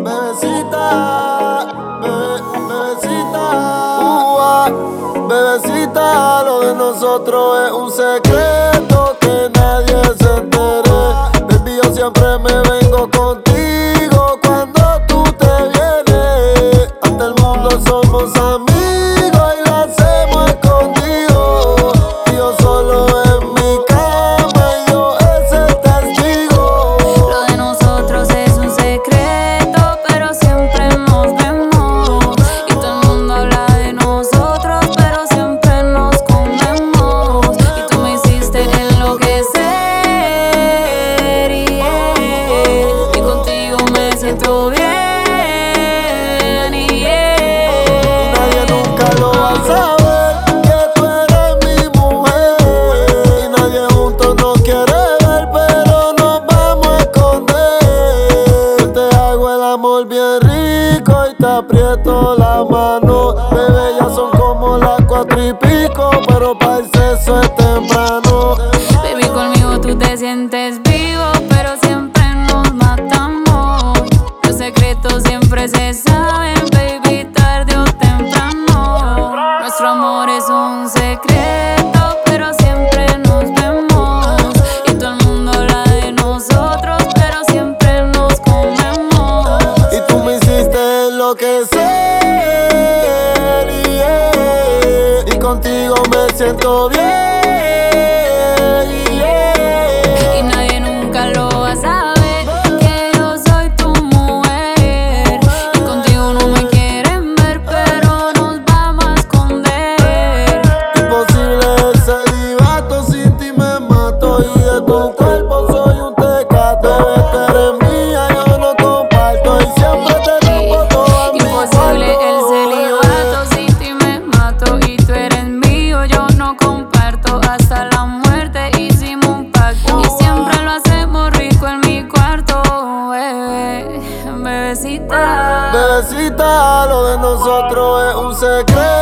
bebecita, bebecita, bebecita, lo de nosotros es un secreto que nadie se entere. Baby, yo siempre me vengo contigo cuando tú te vienes. Ante el mundo somos amigos y lo hacemos escondido. Y yo solo en mi cama y yo es el testigo. Lo de nosotros es un secreto, pero siempre nos vemos. Y todo el mundo habla de nosotros, pero siempre nos comemos. Y tú me hiciste enloquecer, y contigo me siento bien. Nadie nunca lo va a saber que tú eres mi mujer. Y nadie juntos nos quiere ver, pero nos vamos a esconder. Yo te hago el amor bien rico y te aprieto la mano. Bebé, ya son como las 4:00, pero para el sexo es temprano. Baby, conmigo tú te sientes vivo, pero siempre nos matamos. Los secretos siempre se saben, baby, tarde o temprano. Nuestro amor es un secreto, pero siempre nos vemos. Y todo el mundo habla de nosotros, pero siempre nos comemos. Y tú me hiciste enloquecer, yeah. Y contigo me siento bien, yeah. Y nadie nunca lo va a saber que yo soy tu mujer. Y contigo no me quieren ver, pero nos vamos a esconder. Imposible el celibato, sin ti me mato. Y de tu cuerpo soy un tecato. Bebé, tú eres mía, yo no comparto. Y siempre te rompo todo mi Imposible el cuarto. celibato, sin ti me mato. Y tú eres mío, yo no comparto. Hasta la muerte hicimos un pacto. Y siempre lo hacemos rico en mi cuarto, bebé, bebecita. Bebecita, lo de nosotros es un secreto